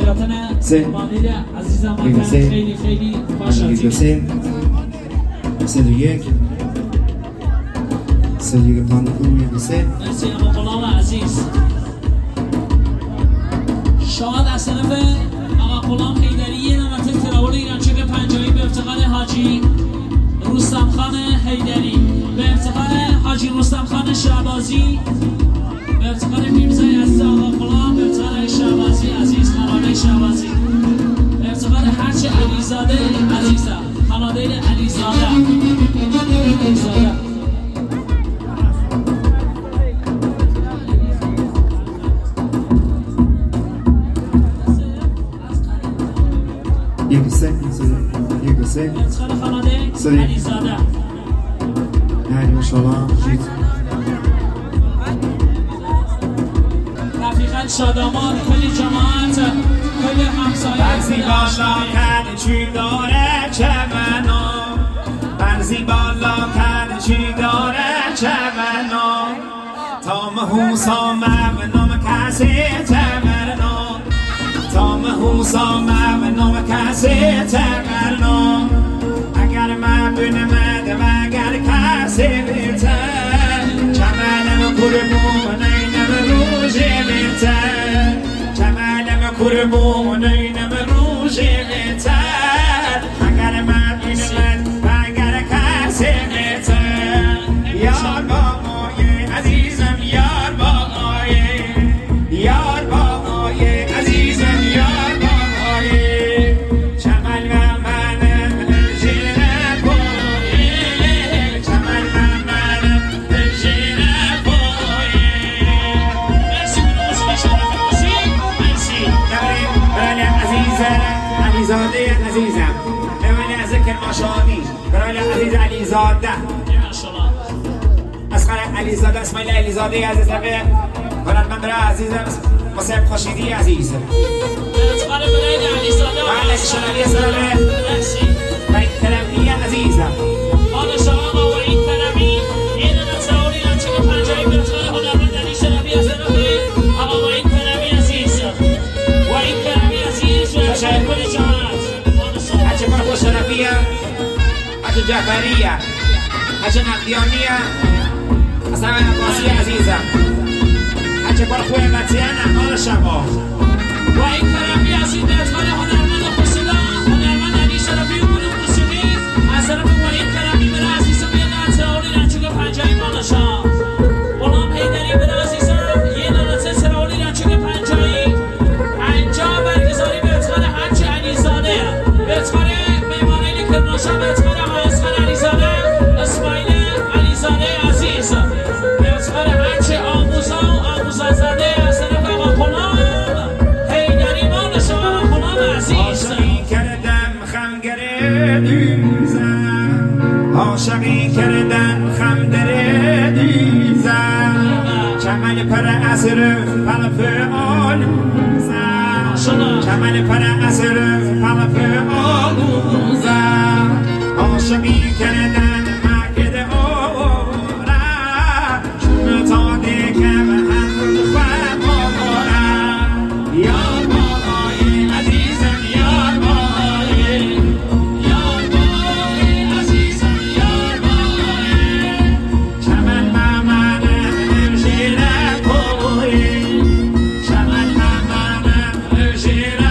سه خیلی خوش سه دو یک سه دو یک پاندکون سه مرسی اما غلام عزیز شاد از طرف آقا غلام حیدری یه نمته تراول ایرانچک پنجایی به افتخار حاجی رستم خان حیدری به افتخار حاجی رستم خان شعبازی به افتخار میرزای عزیز آقا غلام به افتخار شعبازی عزیز خانواده شعبازی به افتخار هرچه علیزاده عزیزم خانواده علیزاده یک سه خانواده علیزاده نه ماشاءالله جیت رفیقت شادامان کلی جماعت کلی همسایه برزی بالا کرده چی داره چمنا برزی بالا کرده چی داره چمنا تا مهوسا مبنام کسی چمنا تا مهوسا مبنام کسی چمنا اگر مبنه مده و اگر کسی بیته چمنم قربونه روزی بیتر چمنم قربونه روزی بیتر اگر من و اگر کسی بیتر یار بابای عزیزم یار بابای یار بابای عزیزم یار بابای چمن و منم زیر پای چمن و منم زیر پای علیزاده عزیزم اولی از ذکر ماشانی برای عزیز علیزاده اسخر علیزاده اسماعیل علیزاده عزیزم هنرمند برای عزیزم مصیب خوشیدی عزیزم اسخر برای علیزاده و علیه شنالی سلامه و این کرمی عزیزم حال شما و این کرمی این نتاوری نچه پنجایی برسال هنرمند علی شرفی از رفی آقا و این کرمی عزیز و این کرمی عزیز و شرکل جماعت هچه پر خوش شرفیه هچه جعفریه هچه نقیانیه اصلا عباسی عزیزم هچه پر خوی متیانه مال شما و این کرمی عزیز برسال هنرمند خسیده هنرمند علی شرفی و گروه موسیقی از طرف و این کرمی بر عزیزم یه نتاوری نچه پنجایی مال شما غلام حیدری بر عزیزم یه نتاوری تراولی نچه پنجایی انجام برگزاری به افتخار حج علیزاده به افتخار میمانین کرمانشاه به افتخار اسخر علیزاده اسماعیل علیزاده عزیز به افتخار حج آموزازاده از طرف آقا غلام حیدری مال شما غلام عزیز عاشقی کردم خم گردیزم عاشقی کردم خم دردیزم چمن پر اثر پلپ آلوزم چمن پر اثر پلپ آلوزم عاشقی کردم مکد آورم چون تا دیگم هم خواه آورم یار بابای عزیزم یار بابای یار بابای عزیزم یار بابای چمن ممنم زیر پای چمن ممنم زیر